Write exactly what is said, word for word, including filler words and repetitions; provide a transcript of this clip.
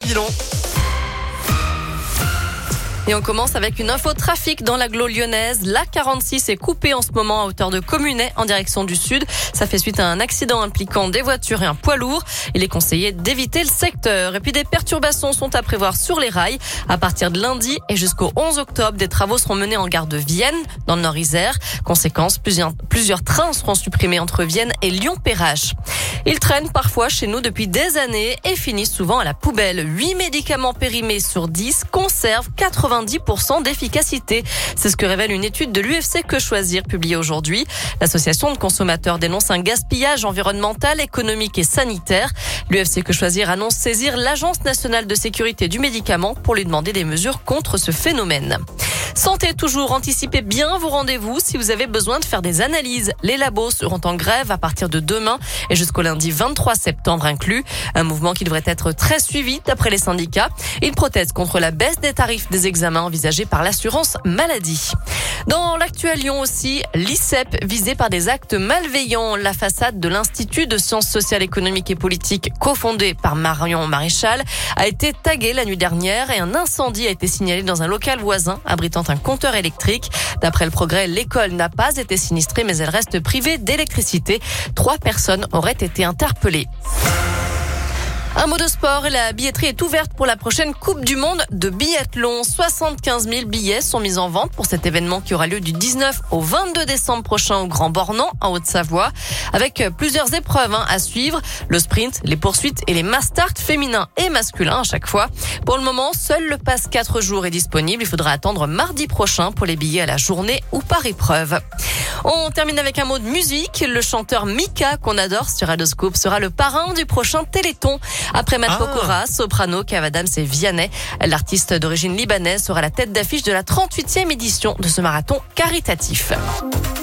Dillon. Et on commence avec une info trafic dans l'agglo lyonnaise. La quarante-six est coupée en ce moment à hauteur de Communet en direction du sud. Ça fait suite à un accident impliquant des voitures et un poids lourd. Il est conseillé d'éviter le secteur. Et puis des perturbations sont à prévoir sur les rails. À partir de lundi et jusqu'au onze octobre, des travaux seront menés en gare de Vienne, dans le Nord-Isère. Conséquence, plusieurs, plusieurs trains seront supprimés entre Vienne et Lyon-Perrache. Ils traînent parfois chez nous depuis des années et finissent souvent à la poubelle. huit médicaments périmés sur dix conservent quatre-vingt-dix pour cent d'efficacité. C'est ce que révèle une étude de l'U F C Que Choisir publiée aujourd'hui. L'association de consommateurs dénonce un gaspillage environnemental, économique et sanitaire. L'U F C Que Choisir annonce saisir l'Agence nationale de sécurité du médicament pour lui demander des mesures contre ce phénomène. Santé toujours, anticipez bien vos rendez-vous si vous avez besoin de faire des analyses. Les labos seront en grève à partir de demain et jusqu'au lundi vingt-trois septembre inclus. Un mouvement qui devrait être très suivi d'après les syndicats. Ils protestent contre la baisse des tarifs des examens envisagés par l'assurance maladie. Dans l'actu à Lyon aussi, l'I C E P visé par des actes malveillants. La façade de l'Institut de sciences sociales, économiques et politiques cofondé par Marion Maréchal a été taguée la nuit dernière et un incendie a été signalé dans un local voisin abritant un compteur électrique. D'après le Progrès, l'école n'a pas été sinistrée mais elle reste privée d'électricité. Trois personnes auraient été interpellées. Un mot de sport, la billetterie est ouverte pour la prochaine Coupe du Monde de biathlon. soixante-quinze mille billets sont mis en vente pour cet événement qui aura lieu du dix-neuf au vingt-deux décembre prochain au Grand Bornand, en Haute-Savoie, avec plusieurs épreuves hein, à suivre. Le sprint, les poursuites et les mass start féminins et masculins à chaque fois. Pour le moment, seul le pass quatre jours est disponible. Il faudra attendre mardi prochain pour les billets à la journée ou par épreuve. On termine avec un mot de musique. Le chanteur Mika, qu'on adore sur Radioscope, sera le parrain du prochain Téléthon. Après Matt Pokora, Soprano, Kev Adams et Vianney, l'artiste d'origine libanaise sera la tête d'affiche de la trente-huitième édition de ce marathon caritatif.